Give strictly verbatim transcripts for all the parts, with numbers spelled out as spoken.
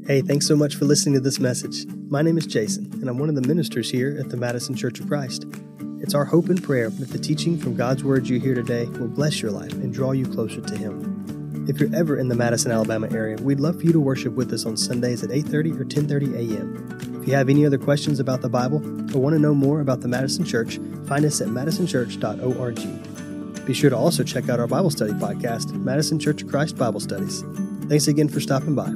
Hey, thanks so much for listening to this message. My name is Jason, and I'm one of the ministers here at the Madison Church of Christ. It's our hope and prayer that the teaching from God's Word you hear today will bless your life and draw you closer to Him. If you're ever in the Madison, Alabama area, we'd love for you to worship with us on Sundays at eight thirty or ten thirty a.m. If you have any other questions about the Bible or want to know more about the Madison Church, find us at madison church dot org. Be sure to also check out our Bible study podcast, Madison Church of Christ Bible Studies. Thanks again for stopping by.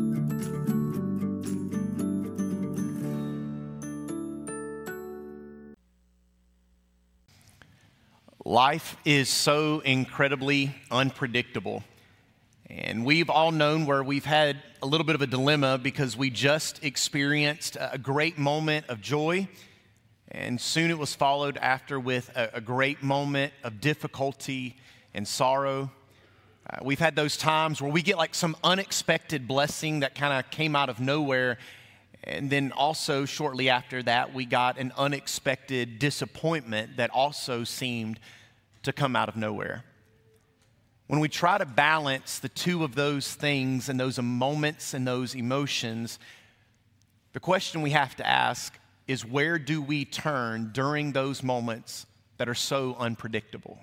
Life is so incredibly unpredictable. And we've all known where we've had a little bit of a dilemma because we just experienced a great moment of joy, and soon it was followed after with a, a great moment of difficulty and sorrow. Uh, we've had those times where we get like some unexpected blessing that kind of came out of nowhere, and then also shortly after that, we got an unexpected disappointment that also seemed to come out of nowhere. When we try to balance the two of those things and those moments and those emotions, the question we have to ask is, where do we turn during those moments that are so unpredictable?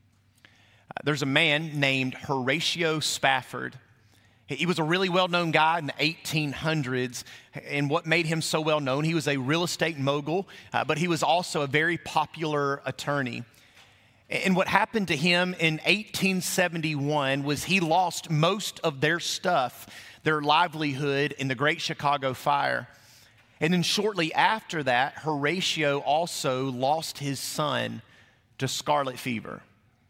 Uh, there's a man named Horatio Spafford. He was a really well-known guy in the eighteen hundreds, and what made him so well-known, he was a real estate mogul, uh, but he was also a very popular attorney. And what happened to him in eighteen seventy-one was he lost most of their stuff, their livelihood in the Great Chicago Fire. And then shortly after that, Horatio also lost his son to scarlet fever.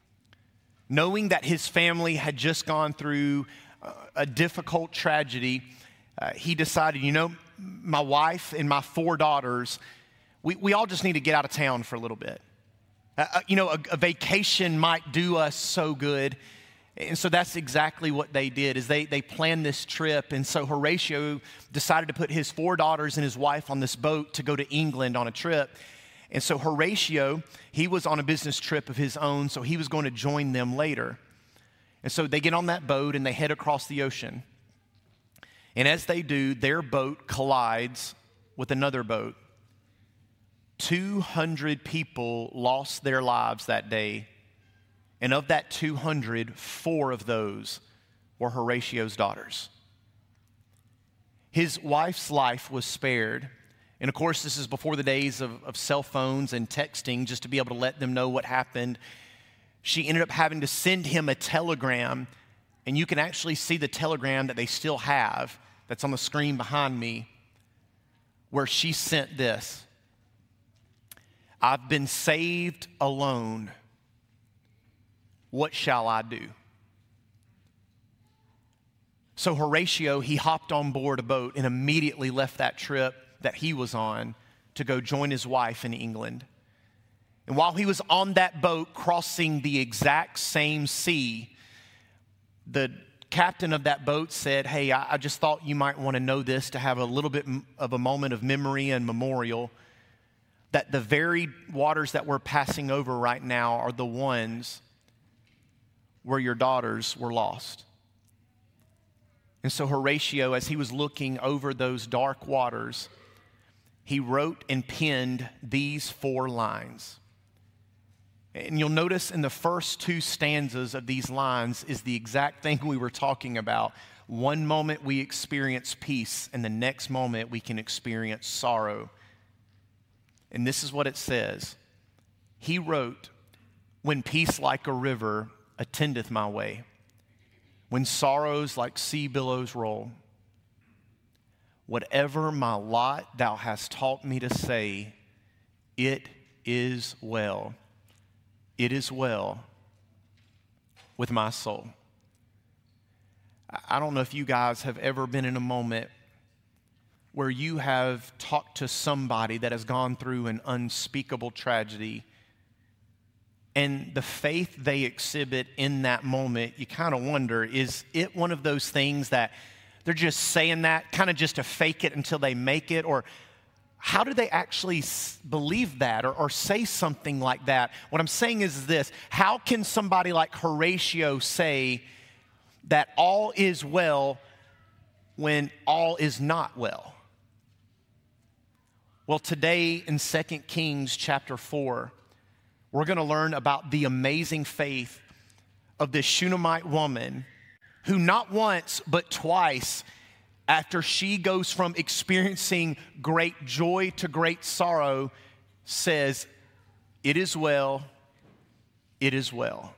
Knowing that his family had just gone through a difficult tragedy, uh, he decided, you know, my wife and my four daughters, we, we all just need to get out of town for a little bit. Uh, you know, a, a vacation might do us so good. And so that's exactly what they did, is they, they planned this trip. And so Horatio decided to put his four daughters and his wife on this boat to go to England on a trip. And so Horatio, he was on a business trip of his own, so he was going to join them later. And so they get on that boat and they head across the ocean. And as they do, their boat collides with another boat. two hundred people lost their lives that day. And of that two hundred, four of those were Horatio's daughters. His wife's life was spared. And of course, this is before the days of, of cell phones and texting, just to be able to let them know what happened. She ended up having to send him a telegram, and you can actually see the telegram that they still have that's on the screen behind me, where she sent this: "I've been saved alone. What shall I do?" So Horatio, he hopped on board a boat and immediately left that trip that he was on to go join his wife in England. And while he was on that boat crossing the exact same sea, the captain of that boat said, "Hey, I, I just thought you might want to know this to have a little bit of a moment of memory and memorial, that the very waters that we're passing over right now are the ones where your daughters were lost." And so Horatio, as he was looking over those dark waters, he wrote and penned these four lines. And you'll notice in the first two stanzas of these lines is the exact thing we were talking about. One moment we experience peace, and the next moment we can experience sorrow. And this is what it says. He wrote, "When peace like a river attendeth my way, when sorrows like sea billows roll, whatever my lot thou hast taught me to say, it is well. It is well with my soul." I don't know if you guys have ever been in a moment where you have talked to somebody that has gone through an unspeakable tragedy, and the faith they exhibit in that moment, you kind of wonder, is it one of those things that they're just saying that kind of just to fake it until they make it? Or how do they actually believe that or, or say something like that? What I'm saying is this: how can somebody like Horatio say that all is well when all is not well? Well, today in Second Kings chapter four, we're going to learn about the amazing faith of this Shunammite woman who not once but twice, after she goes from experiencing great joy to great sorrow, says, "It is well, it is well."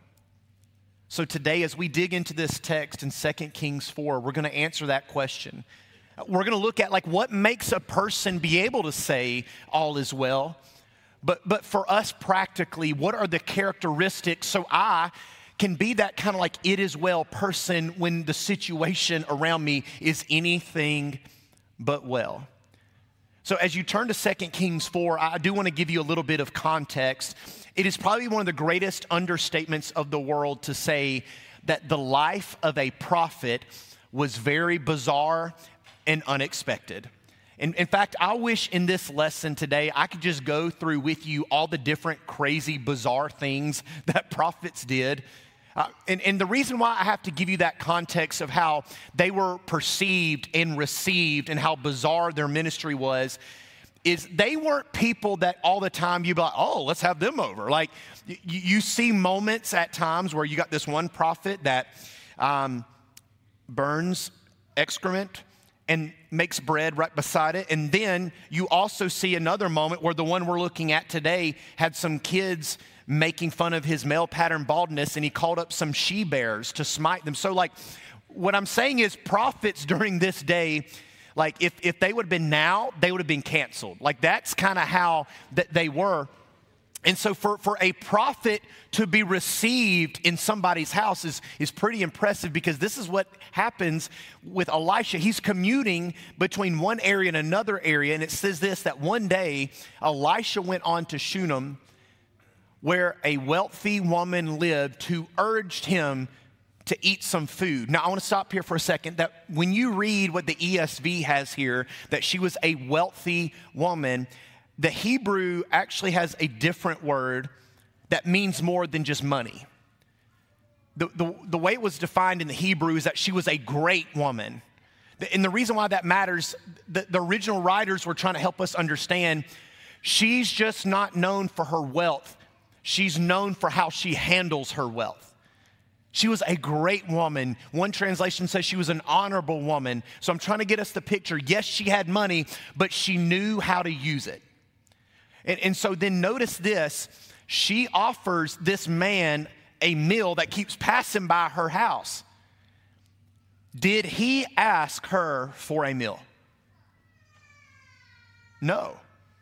So today, as we dig into this text in Second Kings four, we're going to answer that question. We're going to look at like what makes a person be able to say all is well. But, but for us practically, what are the characteristics so I can be that kind of like it is well person when the situation around me is anything but well? So as you turn to Second Kings four, I do want to give you a little bit of context. It is probably one of the greatest understatements of the world to say that the life of a prophet was very bizarre and unexpected. In, in fact, I wish in this lesson today I could just go through with you all the different crazy, bizarre things that prophets did. Uh, and, and the reason why I have to give you that context of how they were perceived and received and how bizarre their ministry was is they weren't people that all the time you'd be like, oh, let's have them over. Like you, you see moments at times where you got this one prophet that um, burns excrement and makes bread right beside it. And then you also see another moment where the one we're looking at today had some kids making fun of his male pattern baldness, and he called up some she-bears to smite them. So like what I'm saying is prophets during this day, like if, if they would have been now, they would have been canceled. Like that's kind of how that they were. And so for, for a prophet to be received in somebody's house is, is pretty impressive, because this is what happens with Elisha. He's commuting between one area and another area. And it says this, that one day Elisha went on to Shunem, where a wealthy woman lived, who urged him to eat some food. Now I want to stop here for a second. That when you read what the E S V has here, that she was a wealthy woman, the Hebrew actually has a different word that means more than just money. The, the, the way it was defined in the Hebrew is that she was a great woman. And the reason why that matters, the, the original writers were trying to help us understand, she's just not known for her wealth. She's known for how she handles her wealth. She was a great woman. One translation says she was an honorable woman. So I'm trying to get us the picture. Yes, she had money, but she knew how to use it. And, and so then notice this, she offers this man a meal that keeps passing by her house. Did he ask her for a meal? No.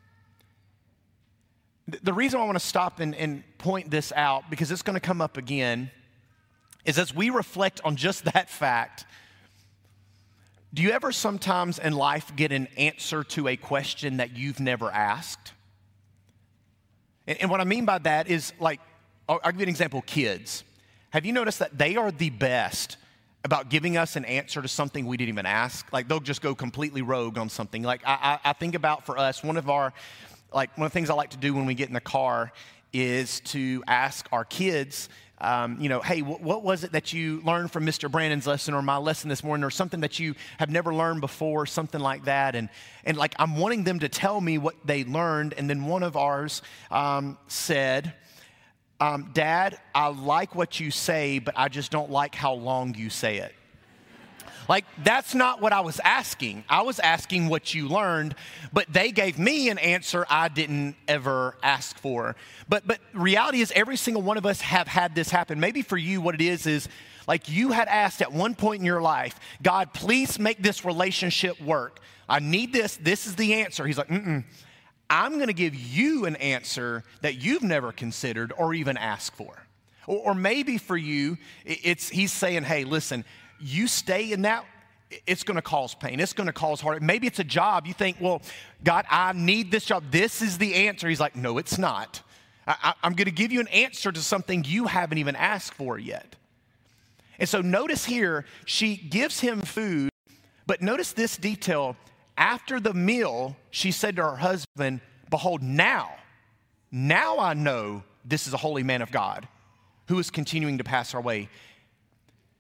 The reason I want to stop and, and point this out, because it's going to come up again, is as we reflect on just that fact, do you ever sometimes in life get an answer to a question that you've never asked? And, and what I mean by that is, like, I'll, I'll give you an example, kids. Have you noticed that they are the best about giving us an answer to something we didn't even ask? Like, they'll just go completely rogue on something. Like, I, I, I think about for us, one of our, like, one of the things I like to do when we get in the car is to ask our kids, Um, you know, hey, w- what was it that you learned from Mister Brandon's lesson or my lesson this morning, or something that you have never learned before, something like that. And, and like, I'm wanting them to tell me what they learned. And then one of ours um, said, um, Dad, I like what you say, but I just don't like how long you say it. Like, that's not what I was asking. I was asking what you learned, but they gave me an answer I didn't ever ask for. But but reality is every single one of us have had this happen. Maybe for you, what it is is like you had asked at one point in your life, God, please make this relationship work. I need this. This is the answer. He's like, mm-mm. I'm going to give you an answer that you've never considered or even asked for. Or, or maybe for you, it's he's saying, hey, listen, you stay in that, it's going to cause pain. It's going to cause heartache. Maybe it's a job. You think, well, God, I need this job. This is the answer. He's like, no, it's not. I, I, I'm going to give you an answer to something you haven't even asked for yet. And so notice here, she gives him food, but notice this detail. After the meal, she said to her husband, behold, now, now I know this is a holy man of God who is continuing to pass our way.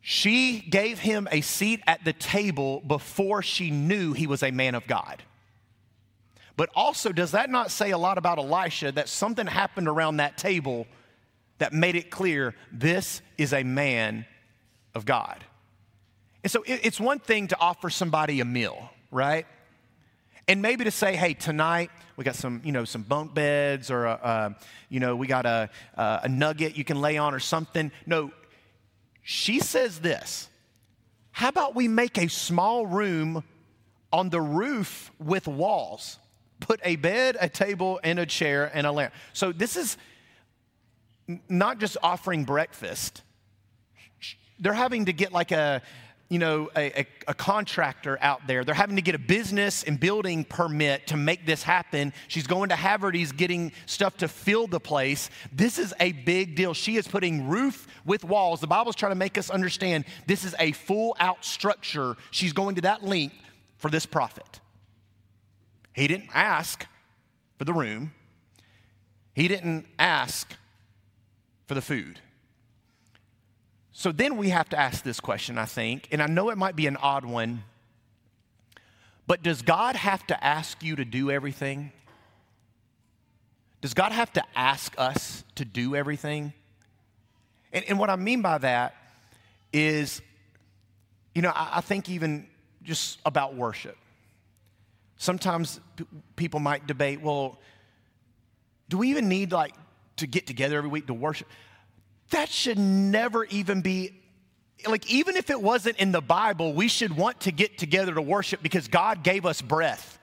She gave him a seat at the table before she knew he was a man of God. But also, does that not say a lot about Elisha, that something happened around that table that made it clear this is a man of God? And so it's one thing to offer somebody a meal, right? And maybe to say, hey, tonight we got some, you know, some bunk beds, or, a, uh, you know, we got a, a nugget you can lay on or something. No, she says this: how about we make a small room on the roof with walls? Put a bed, a table, and a chair, and a lamp. So this is not just offering breakfast. They're having to get like a, you know, a, a, a contractor out there. They're having to get a business and building permit to make this happen. She's going to Haverty's getting stuff to fill the place. This is a big deal. She is putting roof with walls. The Bible's trying to make us understand this is a full out structure. She's going to that length for this prophet. He didn't ask for the room. He didn't ask for the food. So then we have to ask this question, I think, and I know it might be an odd one, but does God have to ask you to do everything? Does God have to ask us to do everything? And, and what I mean by that is, you know, I, I think even just about worship. Sometimes p- people might debate, well, do we even need like to get together every week to worship? That should never even be, like, even if it wasn't in the Bible, we should want to get together to worship because God gave us breath.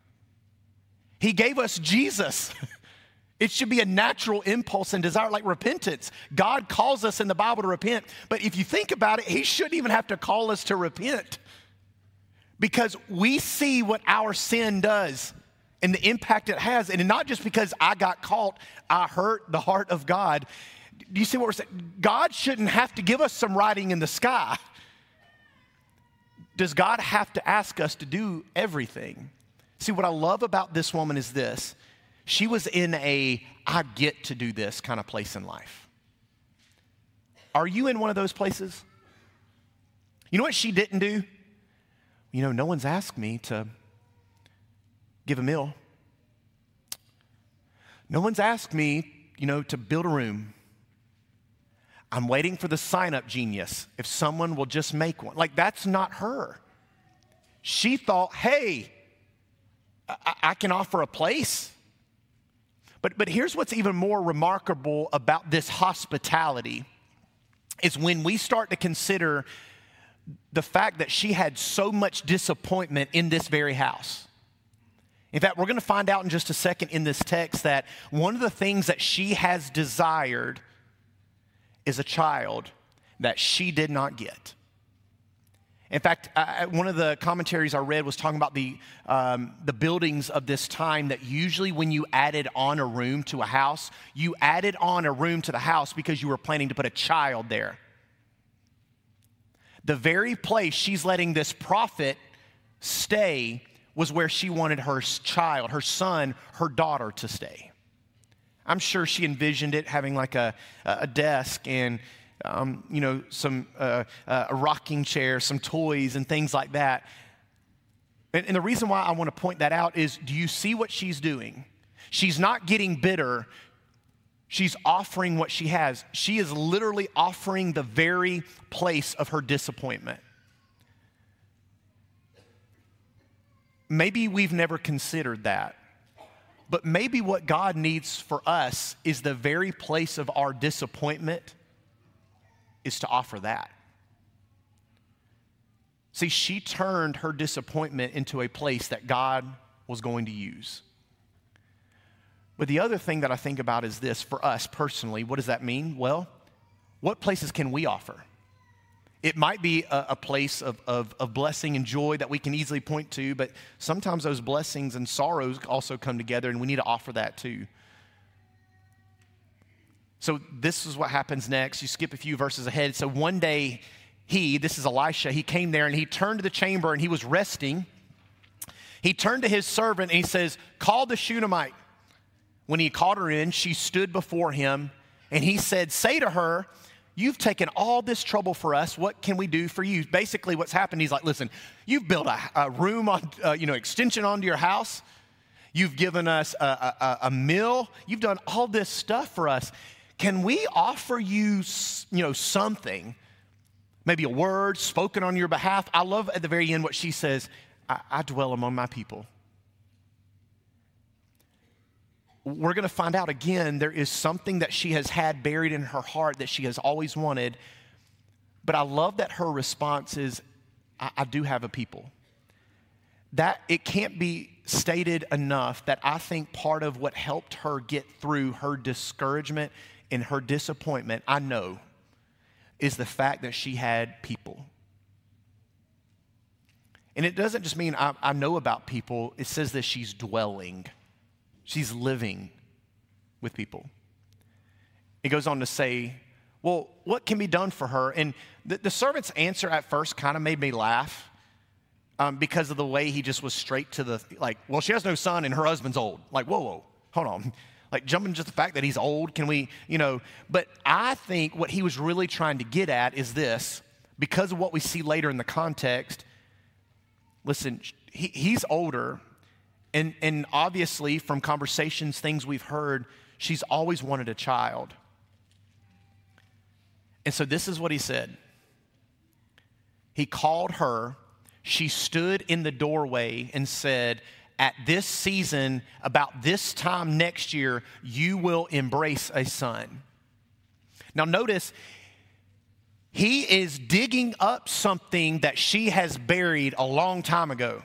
He gave us Jesus. It should be a natural impulse and desire, like repentance. God calls us in the Bible to repent, but if you think about it, he shouldn't even have to call us to repent, because we see what our sin does and the impact it has. And not just because I got caught, I hurt the heart of God. Do you see what we're saying? God shouldn't have to give us some writing in the sky. Does God have to ask us to do everything? See, what I love about this woman is this. She was in a I get to do this kind of place in life. Are you in one of those places? You know what she didn't do? You know, no one's asked me to give a meal. No one's asked me, you know, to build a room. I'm waiting for the sign-up genius, if someone will just make one. Like, that's not her. She thought, hey, I, I can offer a place. But, but here's what's even more remarkable about this hospitality is when we start to consider the fact that she had so much disappointment in this very house. In fact, we're going to find out in just a second in this text that one of the things that she has desired is a child that she did not get. In fact, I, one of the commentaries I read was talking about the, um, the buildings of this time, that usually when you added on a room to a house, you added on a room to the house because you were planning to put a child there. The very place she's letting this prophet stay was where she wanted her child, her son, her daughter to stay. I'm sure she envisioned it having like a, a desk and, um, you know, some uh, uh, a rocking chair, some toys and things like that. And, and the reason why I want to point that out is, do you see what she's doing? She's not getting bitter. She's offering what she has. She is literally offering the very place of her disappointment. Maybe we've never considered that. But maybe what God needs for us is the very place of our disappointment is to offer that. See, she turned her disappointment into a place that God was going to use. But the other thing that I think about is this, for us personally, what does that mean? Well, what places can we offer? It might be a, a place of, of, of blessing and joy that we can easily point to, but sometimes those blessings and sorrows also come together, and we need to offer that too. So this is what happens next. You skip a few verses ahead. So one day he, this is Elisha, he came there and he turned to the chamber and he was resting. He turned to his servant and he says, call the Shunammite. When he called her in, she stood before him and he said, say to her, you've taken all this trouble for us. What can we do for you? Basically, what's happened, he's like, listen, you've built a, a room, on, uh, you know, extension onto your house. You've given us a, a, a meal. You've done all this stuff for us. Can we offer you, you know, something, maybe a word spoken on your behalf? I love at the very end what she says, I, I dwell among my people. We're going to find out again, there is something that she has had buried in her heart that she has always wanted. But I love that her response is, I, I do have a people. That it can't be stated enough that I think part of what helped her get through her discouragement and her disappointment, I know, is the fact that she had people. And it doesn't just mean I, I know about people. It says that she's dwelling. She's living with people. It goes on to say, well, what can be done for her? And the, the servant's answer at first kind of made me laugh um, because of the way he just was straight to the, like, well, she has no son and her husband's old. Like, whoa, whoa, hold on. Like, jumping just the fact that he's old, can we, you know. But I think what he was really trying to get at is this, because of what we see later in the context, listen, he, he's older. And, and obviously, from conversations, things we've heard, she's always wanted a child. And so this is what he said. He called her. She stood in the doorway and said, at this season, about this time next year, you will embrace a son. Now notice, he is digging up something that she has buried a long time ago.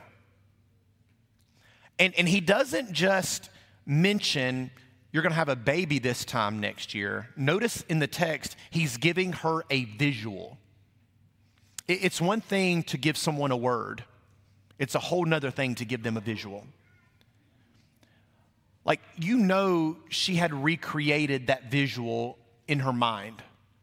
And, and he doesn't just mention, you're going to have a baby this time next year. Notice in the text, he's giving her a visual. It, it's one thing to give someone a word. It's a whole nother thing to give them a visual. Like, you know, she had recreated that visual in her mind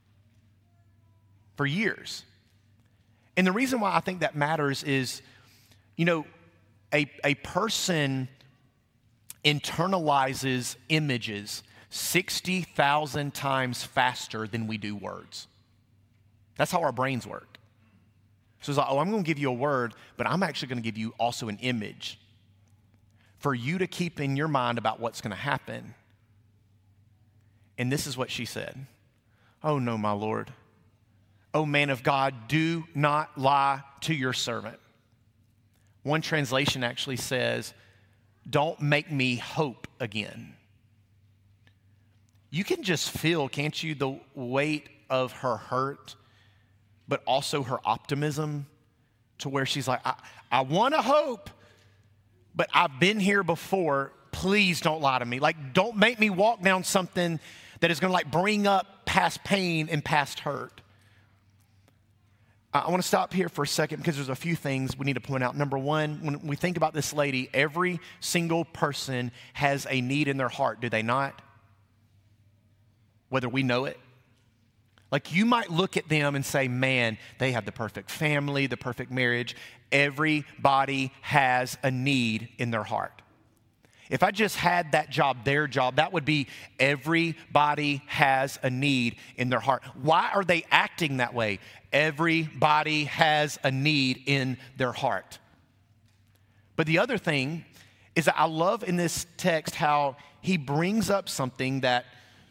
for years. And the reason why I think that matters is, you know, A, a person internalizes images sixty thousand times faster than we do words. That's how our brains work. So it's like, oh, I'm going to give you a word, but I'm actually going to give you also an image for you to keep in your mind about what's going to happen. And this is what she said. Oh, no, my Lord. Oh, man of God, do not lie to your servant. One translation actually says, don't make me hope again. You can just feel, can't you, the weight of her hurt, but also her optimism to where she's like, I, I want to hope, but I've been here before. Please don't lie to me. Like, don't make me walk down something that is going to like bring up past pain and past hurt. I want to stop here for a second because there's a few things we need to point out. Number one, when we think about this lady, every single person has a need in their heart, do they not? Whether we know it. Like, you might look at them and say, man, they have the perfect family, the perfect marriage. Everybody has a need in their heart. If I just had that job, their job, that would be everybody has a need in their heart. Why are they acting that way? Everybody has a need in their heart. But the other thing is that I love in this text how he brings up something that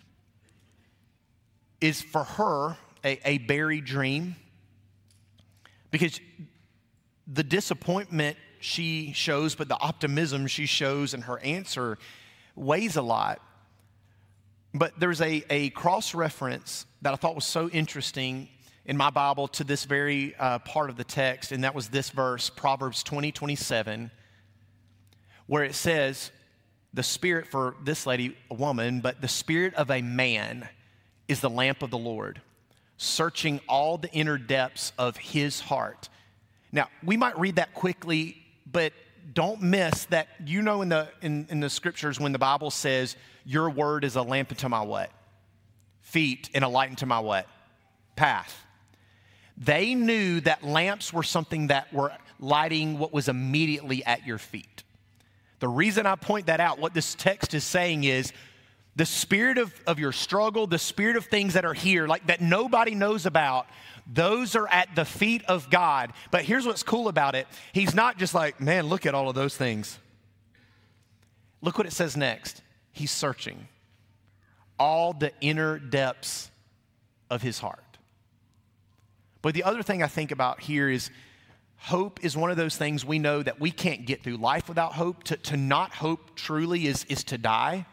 is for her a, a buried dream. Because the disappointment she shows, but the optimism she shows in her answer weighs a lot. But there's a, a cross-reference that I thought was so interesting in my Bible to this very uh, part of the text, and that was this verse, Proverbs twenty, twenty-seven, where it says, the spirit for this lady, a woman, but the spirit of a man is the lamp of the Lord, searching all the inner depths of his heart. Now, we might read that quickly, but don't miss that, you know, in the in, in the scriptures when the Bible says, your word is a lamp unto my what? Feet, and a light unto my what? Path. They knew that lamps were something that were lighting what was immediately at your feet. The reason I point that out, what this text is saying is, The spirit of, of your struggle, the spirit of things that are here, like that nobody knows about, those are at the feet of God. But here's what's cool about it. He's not just like, man, look at all of those things. Look what it says next. He's searching all the inner depths of his heart. But the other thing I think about here is hope is one of those things we know that we can't get through life without hope. To, to not hope truly is, is to die.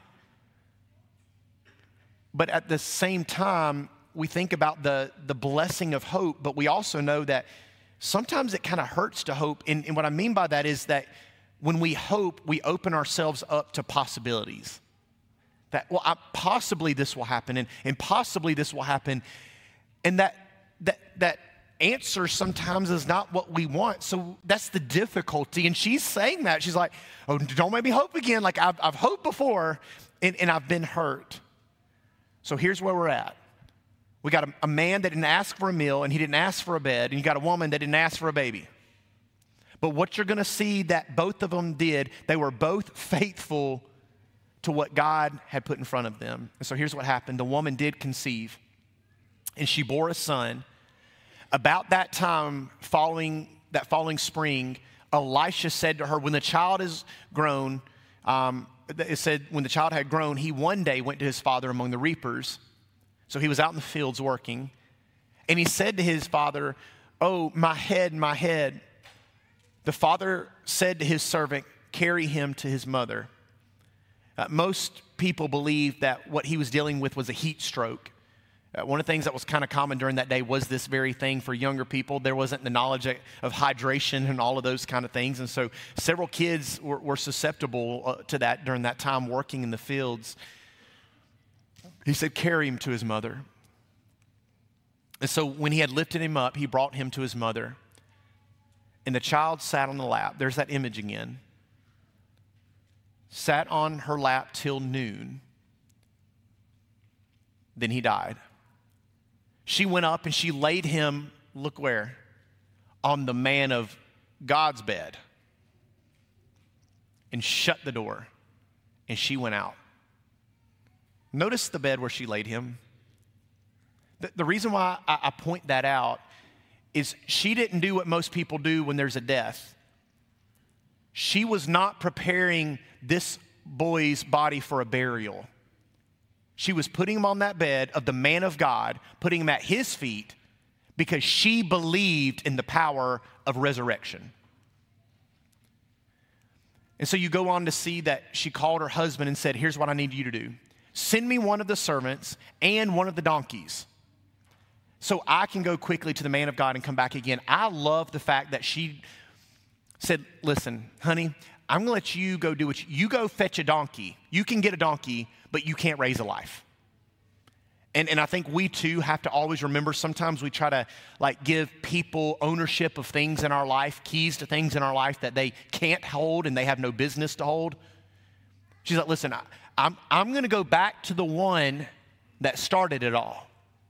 But at the same time, we think about the, the blessing of hope, but we also know that sometimes it kind of hurts to hope. And, and what I mean by that is that when we hope, we open ourselves up to possibilities. That, well, I, possibly this will happen, and, and possibly this will happen. And that, that, that answer sometimes is not what we want. So that's the difficulty. And she's saying that. She's like, oh, don't make me hope again. Like I've, I've hoped before, and, and I've been hurt. So here's where we're at. We got a, a man that didn't ask for a meal, and he didn't ask for a bed, and you got a woman that didn't ask for a baby. But what you're going to see that both of them did, they were both faithful to what God had put in front of them. And so here's what happened. The woman did conceive, and she bore a son. About that time, following that following spring, Elisha said to her, when the child is grown, um, it said when the child had grown, he one day went to his father among the reapers. So he was out in the fields working. And he said to his father, oh, my head, my head. The father said to his servant, carry him to his mother. Uh, most people believe that what he was dealing with was a heat stroke. Uh, one of the things that was kind of common during that day was this very thing for younger people. There wasn't the knowledge of, of hydration and all of those kind of things. And so several kids were, were susceptible uh, to that during that time working in the fields. He said, carry him to his mother. And so when he had lifted him up, he brought him to his mother. And the child sat on the lap. There's that image again. Sat on her lap till noon. Then he died. She went up and she laid him, look where? On the man of God's bed. And shut the door. And she went out. Notice the bed where she laid him. The, the reason why I, I point that out is she didn't do what most people do when there's a death. She was not preparing this boy's body for a burial. She was putting him on that bed of the man of God, putting him at his feet because she believed in the power of resurrection. And so you go on to see that she called her husband and said, here's what I need you to do. Send me one of the servants and one of the donkeys so I can go quickly to the man of God and come back again. I love the fact that she said, listen, honey, I'm going to let you go do what you, you go fetch a donkey. You can get a donkey, but you can't raise a life. And, and I think we too have to always remember sometimes we try to like give people ownership of things in our life, keys to things in our life that they can't hold and they have no business to hold. She's like, listen, I, I'm, I'm going to go back to the one that started it all.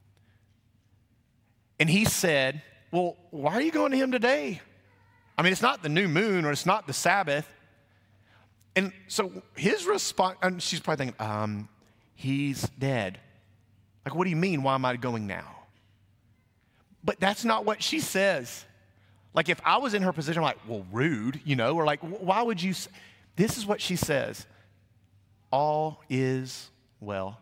And he said, well, why are you going to him today? I mean, it's not the new moon or it's not the Sabbath. And so his response, and she's probably thinking, um, he's dead. Like, what do you mean? Why am I going now? But that's not what she says. Like, if I was in her position, I'm like, well, rude, you know, or like, why would you? S-? This is what she says. All is well.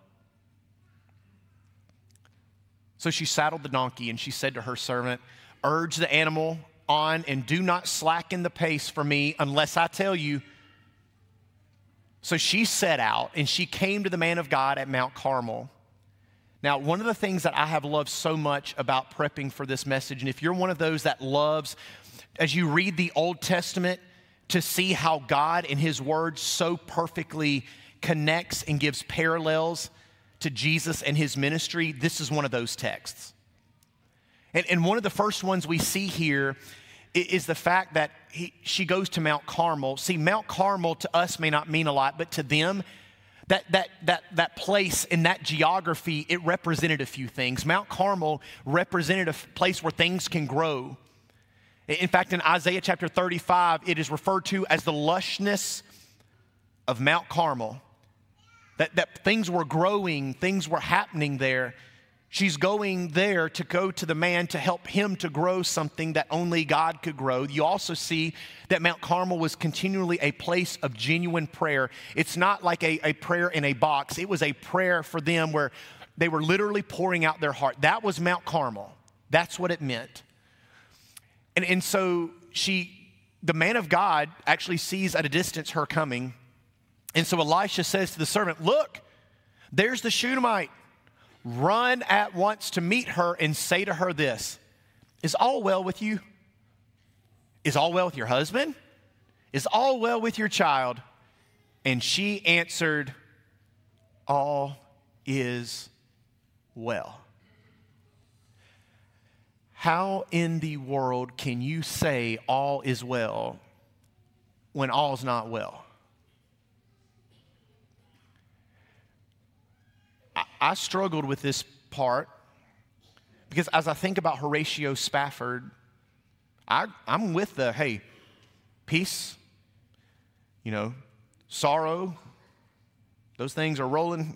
So she saddled the donkey and she said to her servant, urge the animal on and do not slacken the pace for me unless I tell you. So she set out and she came to the man of God at Mount Carmel. Now, one of the things that I have loved so much about prepping for this message, and if you're one of those that loves, as you read the Old Testament, to see how God in His Word so perfectly connects and gives parallels to Jesus and His ministry, this is one of those texts. And, and one of the first ones we see here is the fact that he, she goes to Mount Carmel. See, Mount Carmel to us may not mean a lot, but to them, that, that, that, that place in that geography, it represented a few things. Mount Carmel represented a place where things can grow. In fact, in Isaiah chapter thirty-five, it is referred to as the lushness of Mount Carmel. that, that things were growing, things were happening there. She's going there to go to the man to help him to grow something that only God could grow. You also see that Mount Carmel was continually a place of genuine prayer. It's not like a, a prayer in a box. It was a prayer for them where they were literally pouring out their heart. That was Mount Carmel. That's what it meant. And, and so she, the man of God actually sees at a distance her coming. And so Elisha says to the servant, look, there's the Shunammite. Run at once to meet her and say to her this, is all well with you? Is all well with your husband? Is all well with your child? And she answered, all is well. How in the world can you say all is well when all's not well? I struggled with this part because as I think about Horatio Spafford, I, I'm with the, hey, peace, you know, sorrow, those things are rolling.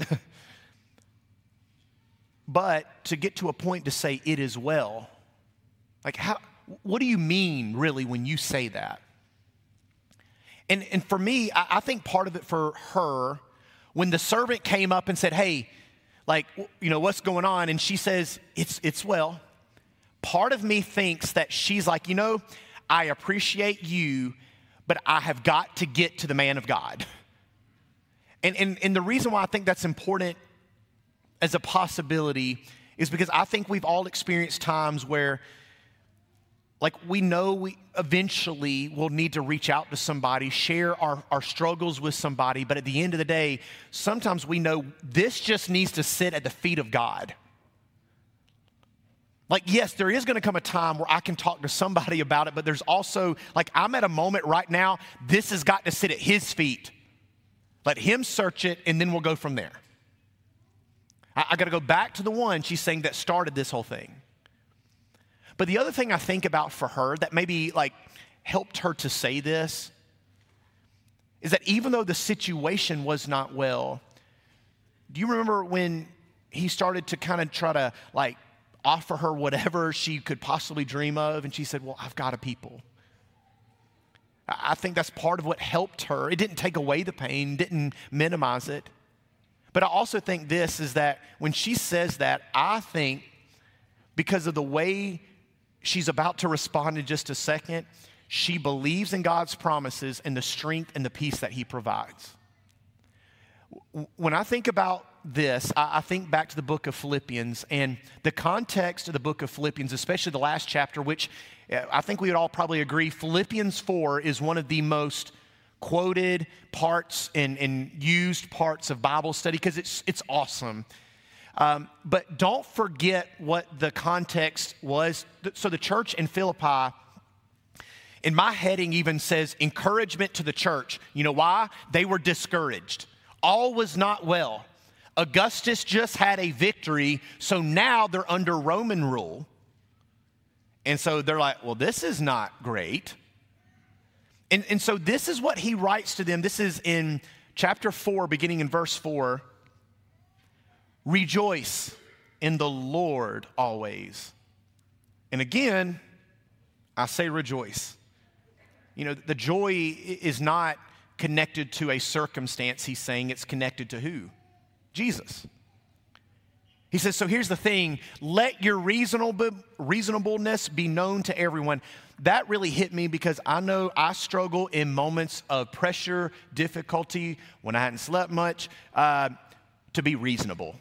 But to get to a point to say it is well, like how, what do you mean really when you say that? And, and for me, I, I think part of it for her, when the servant came up and said, hey, like, you know, what's going on? And she says, it's, it's well. Part of me thinks that she's like, you know, I appreciate you, but I have got to get to the man of God. And, and, and the reason why I think that's important as a possibility is because I think we've all experienced times where, like, we know we eventually will need to reach out to somebody, share our, our struggles with somebody, but at the end of the day, sometimes we know this just needs to sit at the feet of God. Like, yes, there is going to come a time where I can talk to somebody about it, but there's also, like, I'm at a moment right now, this has got to sit at his feet. Let him search it, and then we'll go from there. I, I got to go back to the one, she's saying, that started this whole thing. But the other thing I think about for her that maybe like helped her to say this is that even though the situation was not well, do you remember when he started to kind of try to like offer her whatever she could possibly dream of? And she said, well, I've got a people. I think that's part of what helped her. It didn't take away the pain, didn't minimize it. But I also think this is that when she says that, I think because of the way she's about to respond in just a second, she believes in God's promises and the strength and the peace that he provides. When I think about this, I think back to the book of Philippians and the context of the book of Philippians, especially the last chapter, which I think we would all probably agree, Philippians four is one of the most quoted parts and, and used parts of Bible study because it's, it's awesome. Um, but don't forget what the context was. So the church in Philippi, in my heading even says encouragement to the church. You know why? They were discouraged. All was not well. Augustus just had a victory, so now they're under Roman rule. And so they're like, well, this is not great. And, and so this is what he writes to them. This is in chapter four, beginning in verse four. Rejoice in the Lord always. And again, I say rejoice. You know, the joy is not connected to a circumstance, he's saying it's connected to who? Jesus. He says, so here's the thing, let your reasonable, reasonableness be known to everyone. That really hit me because I know I struggle in moments of pressure, difficulty, when I hadn't slept much, uh, to be reasonable.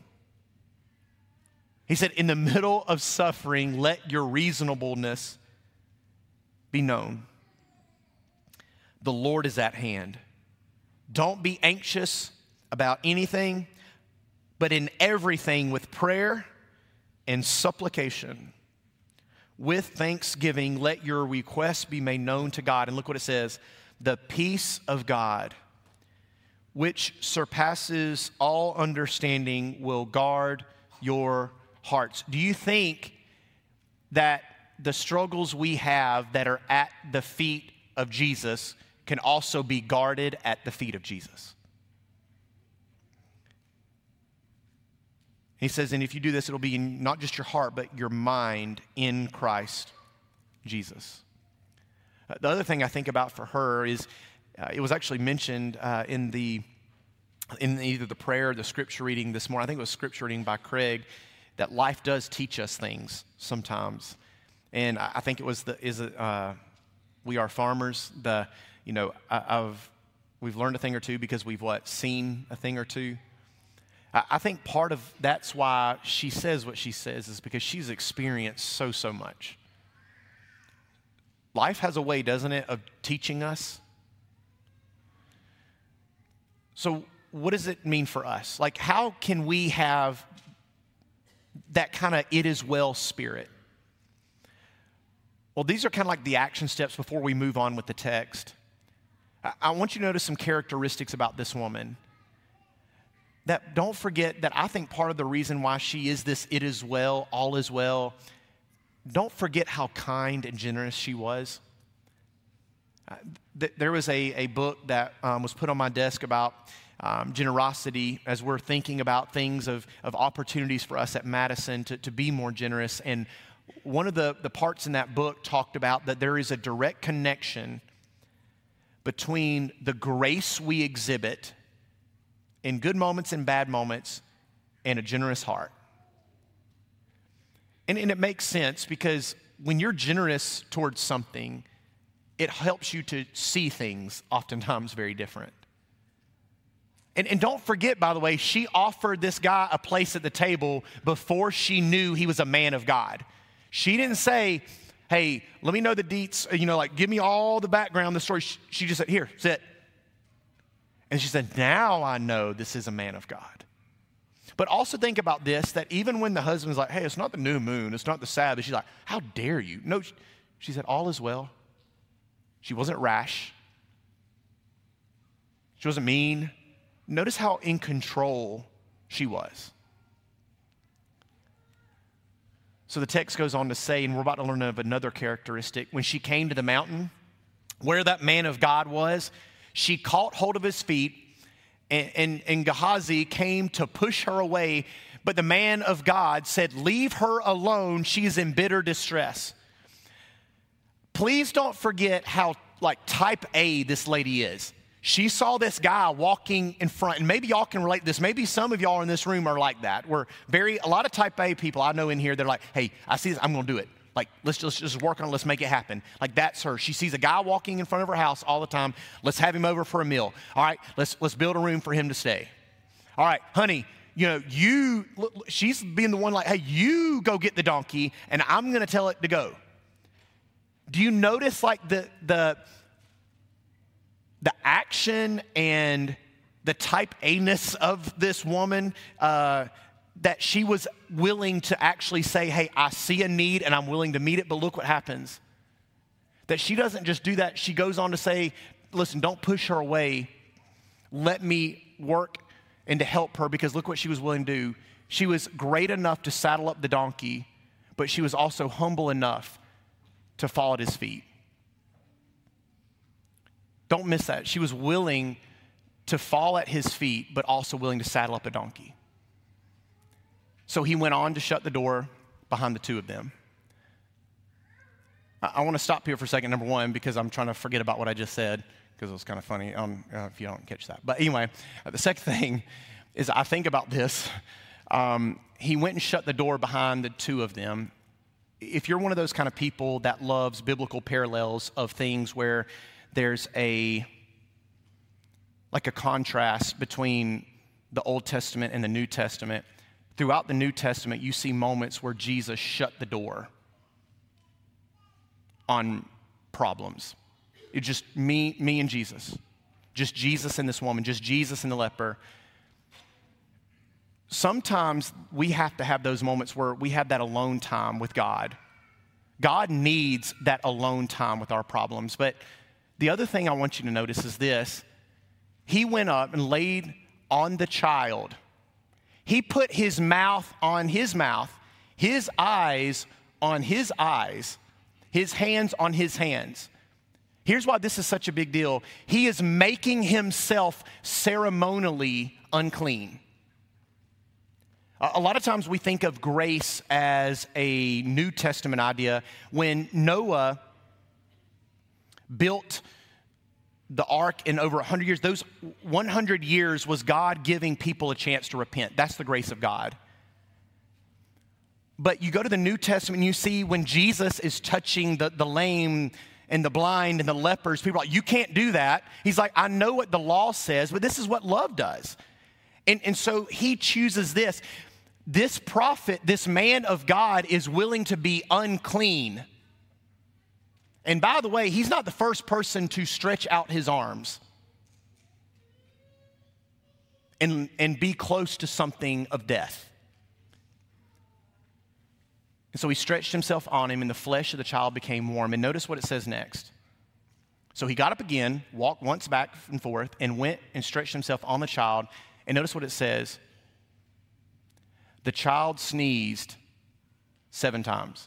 He said, in the middle of suffering, let your reasonableness be known. The Lord is at hand. Don't be anxious about anything, but in everything with prayer and supplication, with thanksgiving, let your requests be made known to God. And look what it says, the peace of God, which surpasses all understanding, will guard your hearts. Do you think that the struggles we have that are at the feet of Jesus can also be guarded at the feet of Jesus? He says, and if you do this, it'll be in not just your heart, but your mind in Christ Jesus. Uh, the other thing I think about for her is uh, it was actually mentioned uh, in the in either the prayer or the scripture reading this morning. I think it was scripture reading by Craig, that life does teach us things sometimes. And I, I think it was the, is it, uh, we are farmers. The, you know, I, I've, we've learned a thing or two because we've what, seen a thing or two. I, I think part of that's why she says what she says is because she's experienced so, so much. Life has a way, doesn't it, of teaching us. So what does it mean for us? Like, how can we have that kind of it is well spirit? Well, these are kind of like the action steps before we move on with the text. I, I want you to notice some characteristics about this woman. That don't forget that I think part of the reason why she is this it is well, all is well, don't forget how kind and generous she was. Uh, th- there was a, a book that um, was put on my desk about Um, generosity as we're thinking about things of, of opportunities for us at Madison to, to be more generous. And one of the, the parts in that book talked about that there is a direct connection between the grace we exhibit in good moments and bad moments and a generous heart. And, and it makes sense because when you're generous towards something, it helps you to see things oftentimes very different. And, and don't forget, by the way, she offered this guy a place at the table before she knew he was a man of God. She didn't say, hey, let me know the deets, you know, like give me all the background, the story. She, she just said, here, sit. And she said, now I know this is a man of God. But also think about this, that even when the husband's like, hey, it's not the new moon, it's not the Sabbath, she's like, how dare you? No, she, she said, all is well. She wasn't rash. She wasn't mean. Notice how in control she was. So the text goes on to say, and we're about to learn of another characteristic. When she came to the mountain where that man of God was, she caught hold of his feet, and, and, and Gehazi came to push her away. But the man of God said, leave her alone. She is in bitter distress. Please don't forget how like type A this lady is. She saw this guy walking in front, and maybe y'all can relate to this. Maybe some of y'all in this room are like that. We're very, a lot of type A people I know in here, they're like, hey, I see this, I'm gonna do it. Like, let's just, let's just work on it, let's make it happen. Like, that's her. She sees a guy walking in front of her house all the time. Let's have him over for a meal. All right, let's, let's build a room for him to stay. All right, honey, you know, you, she's being the one like, hey, you go get the donkey, and I'm gonna tell it to go. Do you notice like the, the, the action and the type A-ness of this woman, uh, that she was willing to actually say, hey, I see a need and I'm willing to meet it, but look what happens. That she doesn't just do that. She goes on to say, listen, don't push her away. Let me work and to help her, because look what she was willing to do. She was great enough to saddle up the donkey, but she was also humble enough to fall at his feet. Don't miss that. She was willing to fall at his feet, but also willing to saddle up a donkey. So he went on to shut the door behind the two of them. I, I want to stop here for a second, number one, because I'm trying to forget about what I just said, because it was kind of funny um, uh, if you don't catch that. But anyway, uh, the second thing is I think about this. Um, he went and shut the door behind the two of them. If you're one of those kind of people that loves biblical parallels of things where there's a, like a contrast between the Old Testament and the New Testament. Throughout the New Testament, you see moments where Jesus shut the door on problems. It's just me, me and Jesus. Just Jesus and this woman, just Jesus and the leper. Sometimes we have to have those moments where we have that alone time with God. God needs that alone time with our problems, but the other thing I want you to notice is this. He went up and laid on the child. He put his mouth on his mouth, his eyes on his eyes, his hands on his hands. Here's why this is such a big deal. He is making himself ceremonially unclean. A lot of times we think of grace as a New Testament idea. When Noah built the ark in over one hundred years, those one hundred years was God giving people a chance to repent. That's the grace of God. But you go to the New Testament and you see when Jesus is touching the, the lame and the blind and the lepers, people are like, you can't do that. He's like, I know what the law says, but this is what love does. And, and so he chooses this. This prophet, this man of God is willing to be unclean. And by the way, he's not the first person to stretch out his arms and, and be close to something of death. And so he stretched himself on him, and the flesh of the child became warm. And notice what it says next. So he got up again, walked once back and forth, and went and stretched himself on the child. And notice what it says. The child sneezed seven times.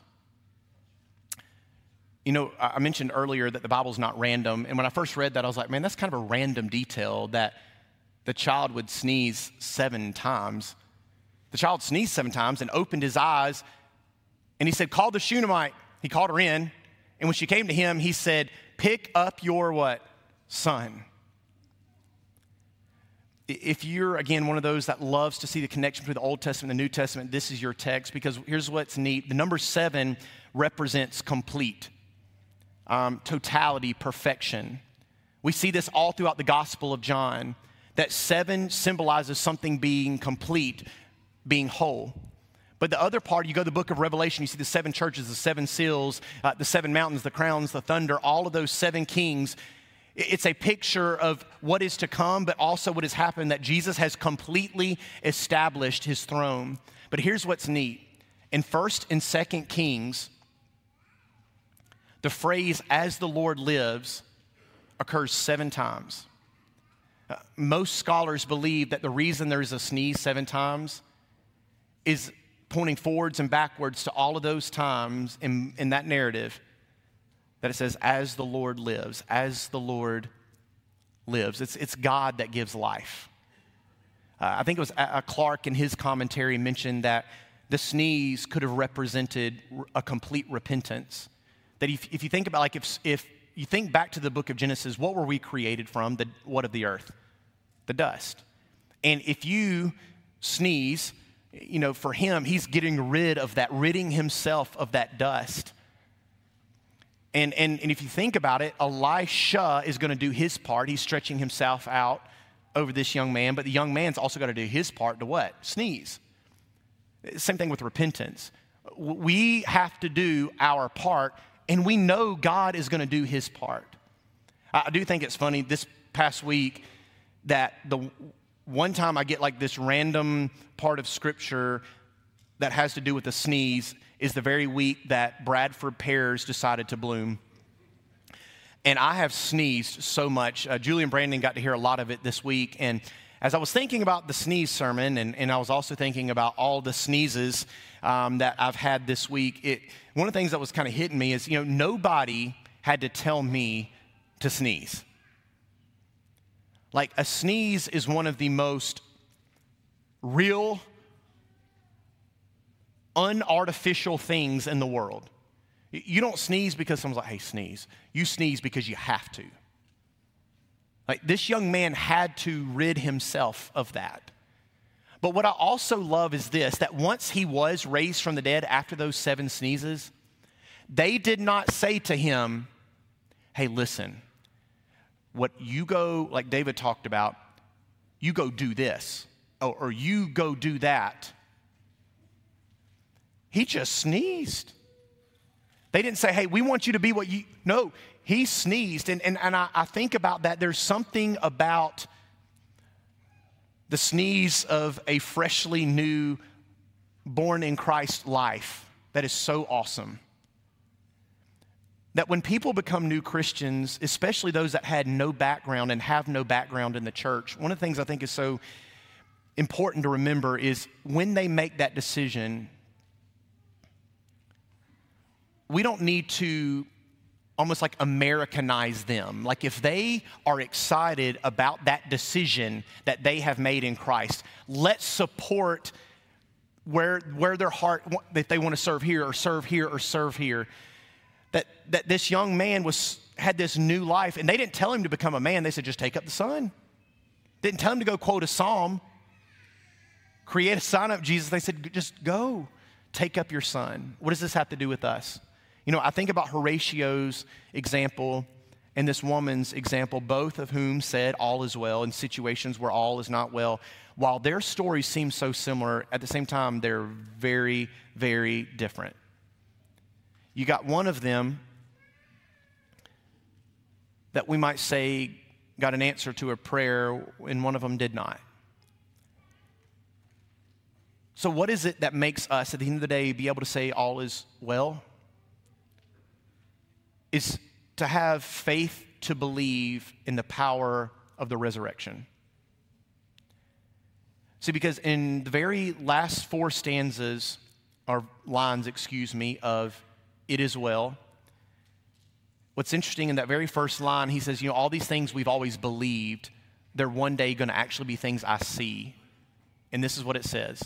You know, I mentioned earlier that the Bible's not random. And when I first read that, I was like, man, that's kind of a random detail that the child would sneeze seven times. The child sneezed seven times and opened his eyes. And he said, call the Shunammite. He called her in. And when she came to him, he said, pick up your what? Son. If you're, again, one of those that loves to see the connection between the Old Testament and the New Testament, this is your text, because here's what's neat. The number seven represents complete, um, totality, perfection. We see this all throughout the Gospel of John, that seven symbolizes something being complete, being whole. But the other part, you go to the book of Revelation, you see the seven churches, the seven seals, uh, the seven mountains, the crowns, the thunder, all of those seven kings. It's a picture of what is to come, but also what has happened, that Jesus has completely established his throne. But here's what's neat. In First and Second Kings, the phrase, as the Lord lives, occurs seven times. Uh, most scholars believe that the reason there's a sneeze seven times is pointing forwards and backwards to all of those times in, in that narrative that it says, as the Lord lives, as the Lord lives. It's, it's God that gives life. Uh, I think it was uh, Clark in his commentary mentioned that the sneeze could have represented a complete repentance. That if, if you think about, like, if, if you think back to the book of Genesis, what were we created from? The, what of the earth? The dust. And if you sneeze, you know, for him, he's getting rid of that, ridding himself of that dust. And, and, and if you think about it, Elisha is going to do his part. He's stretching himself out over this young man, but the young man's also got to do his part to what? Sneeze. Same thing with repentance. We have to do our part, and we know God is going to do his part. I do think it's funny this past week that the one time I get like this random part of scripture that has to do with a sneeze is the very week that Bradford pears decided to bloom. And I have sneezed so much. Uh, Julie and Brandon got to hear a lot of it this week. And as I was thinking about the sneeze sermon, and, and I was also thinking about all the sneezes um, that I've had this week, it, one of the things that was kind of hitting me is, you know, nobody had to tell me to sneeze. Like, a sneeze is one of the most real, unartificial things in the world. You don't sneeze because someone's like, hey, sneeze. You sneeze because you have to. Like, this young man had to rid himself of that. But what I also love is this, that once he was raised from the dead after those seven sneezes, they did not say to him, hey, listen, what you go, like David talked about, you go do this, or, or you go do that. He just sneezed. They didn't say, hey, we want you to be what you, no, he sneezed. And, and, and I, I think about that. There's something about the sneeze of a freshly new, born in Christ life that is so awesome. That when people become new Christians, especially those that had no background and have no background in the church, one of the things I think is so important to remember is when they make that decision, we don't need to almost like Americanize them. Like, if they are excited about that decision that they have made in Christ, let's support where, where their heart, that they want to serve here or serve here or serve here. That, that this young man was had this new life, and they didn't tell him to become a man. They said, just take up the son. Didn't tell him to go quote a psalm, create a sign up Jesus. They said, just go, take up your son. What does this have to do with us? You know, I think about Horatio's example and this woman's example, both of whom said all is well in situations where all is not well. While their stories seem so similar, at the same time, they're very, very different. You got one of them that we might say got an answer to a prayer, and one of them did not. So what is it that makes us, at the end of the day, be able to say all is well? It's to have faith to believe in the power of the resurrection. See, because in the very last four stanzas, or lines, excuse me, of It Is Well, what's interesting in that very first line, he says, you know, all these things we've always believed, they're one day going to actually be things I see. And this is what it says.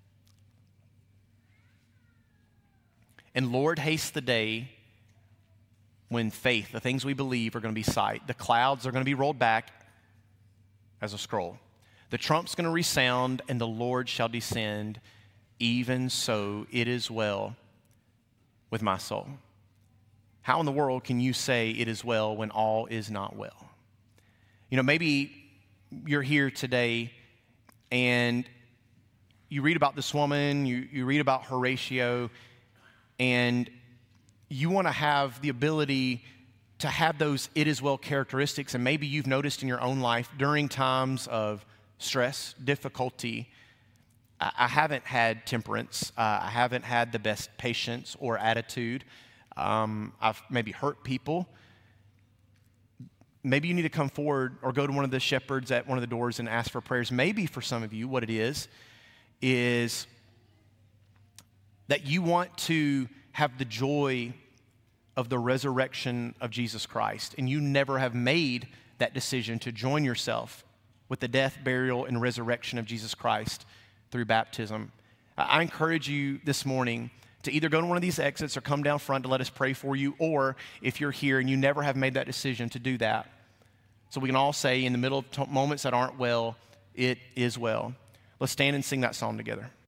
And Lord, haste the day when faith, the things we believe, are going to be sight. The clouds are going to be rolled back as a scroll. The trump's going to resound, and the Lord shall descend. Even so, it is well with my soul. How in the world can you say it is well when all is not well? You know, maybe you're here today and you read about this woman, you, you read about Horatio, and you want to have the ability to have those it is well characteristics, and maybe you've noticed in your own life during times of stress, difficulty, I, I haven't had temperance, uh, I haven't had the best patience or attitude. Um, I've maybe hurt people. Maybe you need to come forward or go to one of the shepherds at one of the doors and ask for prayers. Maybe for some of you, what it is, is that you want to have the joy of the resurrection of Jesus Christ, and you never have made that decision to join yourself with the death, burial, and resurrection of Jesus Christ through baptism. I encourage you this morning to either go to one of these exits or come down front to let us pray for you, or if you're here and you never have made that decision, to do that. So we can all say in the middle of t- moments that aren't well, it is well. Let's stand and sing that song together.